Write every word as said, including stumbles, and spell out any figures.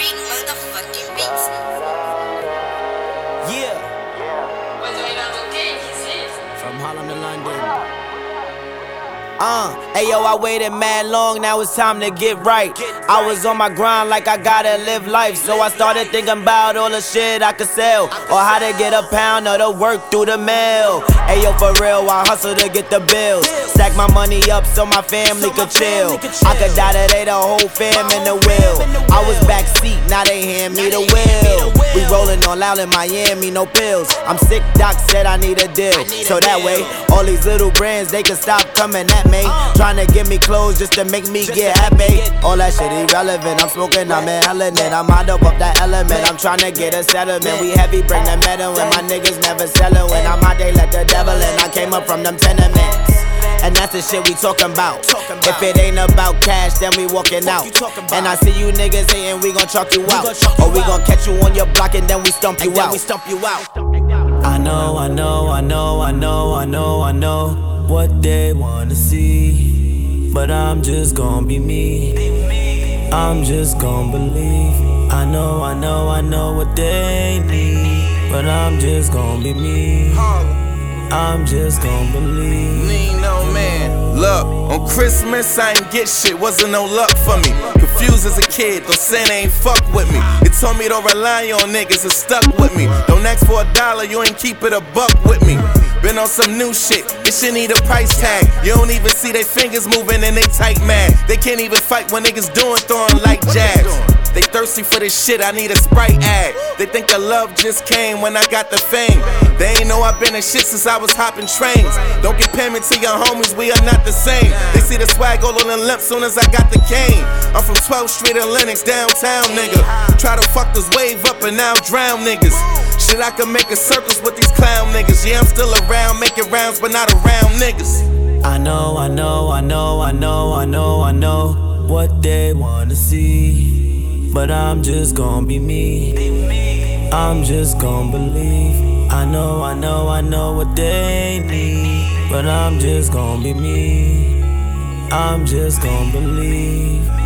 Bring motherfucking beats. Yeah. From Harlem to London. Uh, ayo, I waited mad long, now it's time to get right. I was on my grind like I gotta live life, so I started thinking about all the shit I could sell, or how to get a pound of the work through the mail. Ayo, for real, I hustle to get the bills, stack my money up so my family could chill. I could die today, the whole fam in the wheel. I was backseat, now they hand me the wheel. We rollin' all out in Miami, no pills. I'm sick, doc said I need a deal, so that way all these little brands, they can stop coming at me, tryna give me clothes just to make me get happy. All that shit irrelevant, I'm smoking, I'm inhaling it. I'm hot up off that element, I'm tryna get a settlement. We heavy, bring the metal in, my niggas never sellin'. When I'm out, they let the devil in. I came up from them tenements, and that's the shit we talking about. If it ain't about cash, then we walking out. And I see you niggas hating, we gon' chalk you out, or we gon' catch you on your block and then we stump you out. I know, I know, I know, I know, I know, I know what they wanna see, but I'm just gon' be me. I'm just gon' believe. I know, I know, I know what they need, but I'm just gon' be me. I'm just gon' believe. Lean no man. Look, on Christmas I ain't get shit, wasn't no luck for me. Confused as a kid, though Santa ain't fuck with me. It told me don't rely on niggas, it stuck with me. Don't ask for a dollar, you ain't keep it a buck with me. Been on some new shit, this shit need a price tag. You don't even see they fingers moving and they tight mad. They can't even fight when niggas doing throwing like jabs. They thirsty for this shit, I need a Sprite ad. They think the love just came when I got the fame. They ain't know I've been in shit since I was hopping trains. Don't compare me to your homies, we are not the same. They see the swag all on the limp soon as I got the cane. I'm from twelfth street in Lenox, downtown nigga. Try to fuck this wave up and now drown niggas. Shit, I can make a circus with these clown niggas. Yeah, I'm still around, making rounds, but not around niggas. I know, I know, I know, I know, I know, I know what they wanna see, but I'm just gon' be me. I'm just gon' believe. I know, I know, I know what they need, but I'm just gon' be me. I'm just gon' believe.